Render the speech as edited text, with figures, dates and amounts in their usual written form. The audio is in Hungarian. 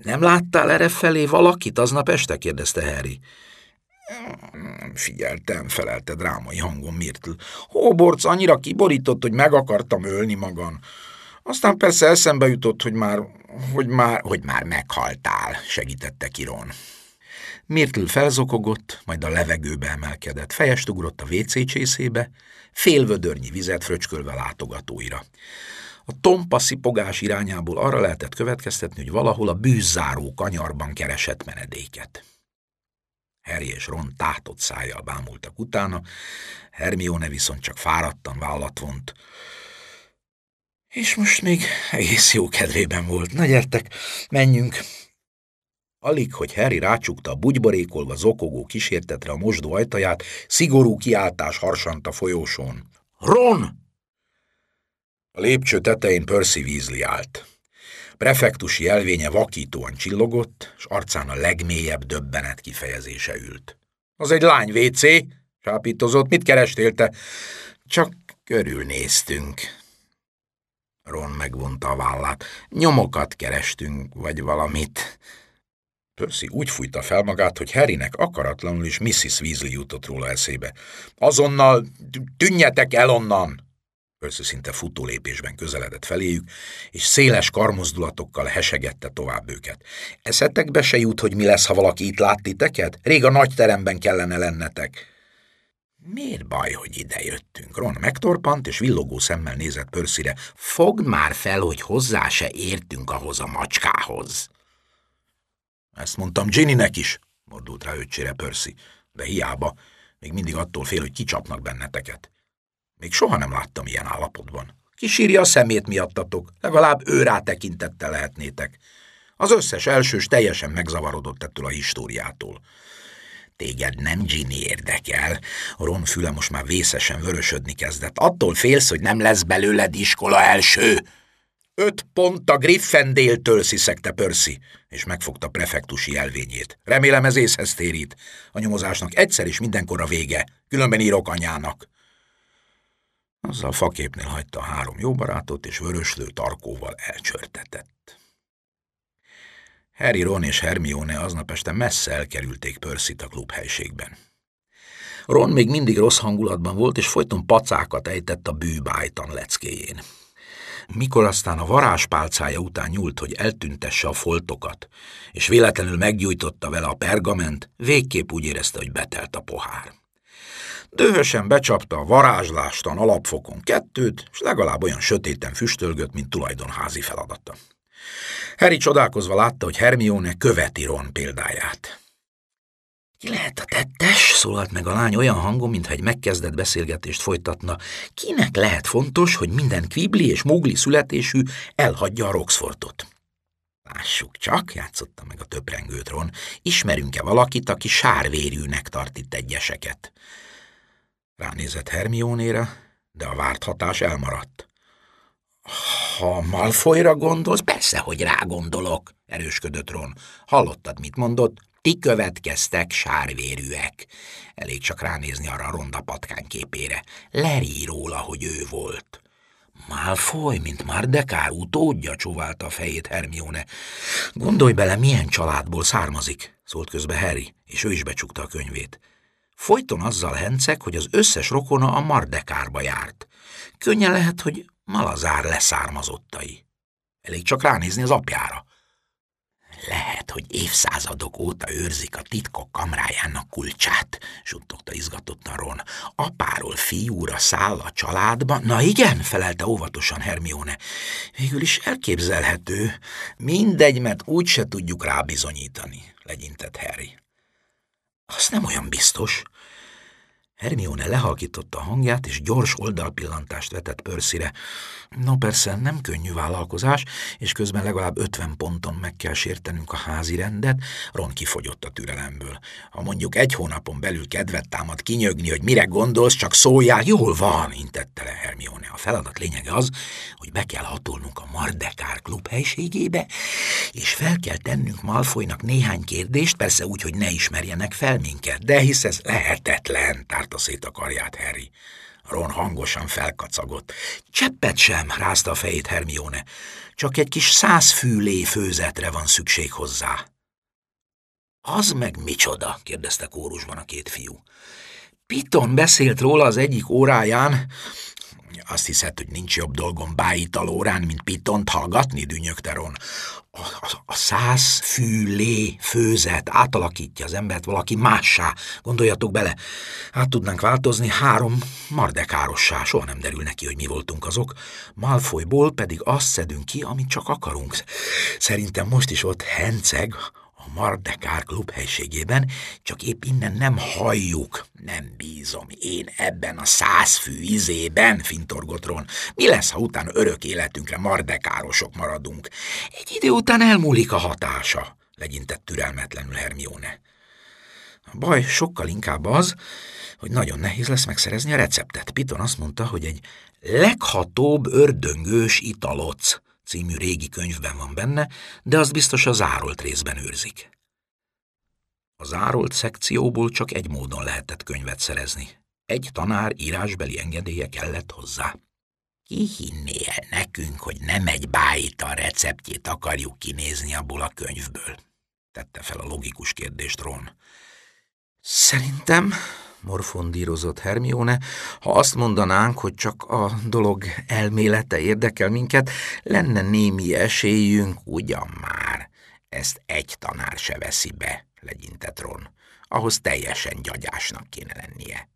Nem láttál errefelé valakit aznap este? kérdezte Harry. Nem figyeltem, felelte drámai hangon Myrtle. Hogwarts annyira kiborított, hogy meg akartam ölni magam. Aztán persze eszembe jutott, hogy már meghaltál, segítette ki Ron. Myrtle felzokogott, majd a levegőbe emelkedett, fejest ugrott a WC csészébe, fél vödörnyi vizet fröcskölve látogatóira. A tompa szipogás irányából arra lehetett következtetni, hogy valahol a bűzzáró kanyarban keresett menedéket. Harry és Ron tátott szájjal bámultak utána, Hermione viszont csak fáradtan vállat vont. És most még egész jó kedvében volt. Na gyertek, menjünk! Alig, hogy Harry rácsukta a bugyborékolva zokogó kísértetre a mosdó ajtaját, szigorú kiáltás harsant a folyósón. Ron! A lépcső tetején Percy Weasley állt. Prefektusi jelvénye vakítóan csillogott, és arcán a legmélyebb döbbenet kifejezése ült. Az egy lány WC, sápítozott, mit kerestél te? Csak körülnéztünk. Ron megvonta a vállát. Nyomokat kerestünk, vagy valamit. Percy úgy fújta fel magát, hogy Harrynek akaratlanul is Mrs. Weasley jutott róla eszébe. Azonnal tűnjetek el onnan! Percy szinte futólépésben közeledett feléjük, és széles karmozdulatokkal hesegette tovább őket. Eszetekbe se jut, hogy mi lesz, ha valaki itt lát titeket? Rég a nagy teremben kellene lennetek. Miért baj, hogy ide jöttünk? Ron megtorpant, és villogó szemmel nézett Percyre. Fogd már fel, hogy hozzá se értünk ahhoz a macskához. Ezt mondtam Ginnynek is, mordult rá öccsére Percy, de hiába, még mindig attól fél, hogy kicsapnak benneteket. Még soha nem láttam ilyen állapotban. Kisírja a szemét miattatok, legalább ő rátekintettel lehetnétek. Az összes elsős teljesen megzavarodott ettől a históriától. Téged nem Ginny érdekel. Ron füle most már vészesen vörösödni kezdett. Attól félsz, hogy nem lesz belőled iskola első? 5 pont a Gryffindortől, sziszegte Percy, és megfogta prefektusi jelvényét. Remélem ez észhez térít. A nyomozásnak egyszer és mindenkorra vége, különben írok anyának. Azzal faképnél hagyta a 3 jó barátot, és vöröslő tarkóval elcsörtetett. Harry, Ron és Hermione aznap este messze elkerülték Percyt a klubhelyiségben. Ron még mindig rossz hangulatban volt, és folyton pacákat ejtett a bűbájtan leckéjén. Mikor aztán a varázspálcája után nyúlt, hogy eltüntesse a foltokat, és véletlenül meggyújtotta vele a pergament, végképp úgy érezte, hogy betelt a pohár. Dühösen becsapta a varázslástan alapfokon 2-t, és legalább olyan sötéten füstölgött, mint tulajdonházi feladata. Harry csodálkozva látta, hogy Hermione követi Ron példáját. Ki lehet a tettes? Szólalt meg a lány olyan hangon, mintha egy megkezdett beszélgetést folytatna. Kinek lehet fontos, hogy minden Quibbly és Mowgli születésű elhagyja a Roxfortot? Lássuk csak, játszotta meg a töprengőt Ron, ismerünk-e valakit, aki sárvérűnek tart itt egyeseket? Ránézett Hermione-re, de a várt hatás elmaradt. Ha Malfoyra gondolsz, persze, hogy rá gondolok, erősködött Ron. Hallottad, mit mondott? Ti következtek sárvérűek. Elég csak ránézni arra a ronda patkány képére. Leríj róla, hogy ő volt. Malfoy, mint Mardekár utódja, csóválta a fejét Hermione. Gondolj bele, milyen családból származik, szólt közbe Harry, és ő is becsukta a könyvét. Folyton azzal henceg, hogy az összes rokona a Mardekárba járt. Könnyen lehet, hogy Malazár leszármazottai. Elég csak ránézni az apjára. Lehet, hogy évszázadok óta őrzik a titkok kamrájának kulcsát, suttogta izgatottan Ron. Apáról fiúra száll a családba? Na igen, felelte óvatosan Hermione. Végül is elképzelhető. Mindegy, mert úgyse tudjuk rábizonyítani, legyintett Harry. Az nem olyan biztos. Hermione lehalkította a hangját, és gyors oldalpillantást vetett Percyre. No persze, nem könnyű vállalkozás, és közben legalább 50 ponton meg kell sértenünk a házi rendet. Ron kifogyott a türelemből. Ha mondjuk 1 hónapon belül kedvet támad kinyögni, hogy mire gondolsz, csak szóljál, jól van, intette le Hermione. A feladat lényege az, hogy be kell hatolnunk a Mardekár klub helységébe, és fel kell tennünk Malfoynak néhány kérdést, persze úgy, hogy ne ismerjenek fel minket, de hisz ez lehetetlen, tárta szét a karját Harry. Ron hangosan felkacagott. Cseppet sem, rázta a fejét Hermione. Csak egy kis 100 fűlé főzetre van szükség hozzá. Az meg micsoda? Kérdezte kórusban a két fiú. Piton beszélt róla az egyik óráján. Azt hiszed, hogy nincs jobb dolgom bájital órán, mint Pitont hallgatni, dünnyögte Ron. A 100 fűlé főzet átalakítja az embert valaki mássá. Gondoljatok bele, át tudnánk változni 3 mardekárossá. Soha nem derül neki, hogy mi voltunk azok. Malfoyból pedig azt szedünk ki, amit csak akarunk. Szerintem most is ott henceg a Mardekár klub helységében, csak épp innen nem halljuk. Nem bízom én ebben a 100 fű izében, fintorgott Ron. Mi lesz, ha utána örök életünkre mardekárosok maradunk? Egy idő után elmúlik a hatása, legyintett türelmetlenül Hermione. A baj sokkal inkább az, hogy nagyon nehéz lesz megszerezni a receptet. Piton azt mondta, hogy egy leghatóbb ördöngős italoc című régi könyvben van benne, de azt biztos a zárolt részben őrzik. A zárolt szekcióból csak egy módon lehetett könyvet szerezni. Egy tanár írásbeli engedélye kellett hozzá. Ki hinné el nekünk, hogy nem egy bájita receptjét akarjuk kinézni abból a könyvből? Tette fel a logikus kérdést Ron. Szerintem, morfondírozott Hermione, ha azt mondanánk, hogy csak a dolog elmélete érdekel minket, lenne némi esélyünk, ugyan már. Ezt egy tanár se veszi be, legyintett Ron. Ahhoz teljesen gyagyásnak kéne lennie.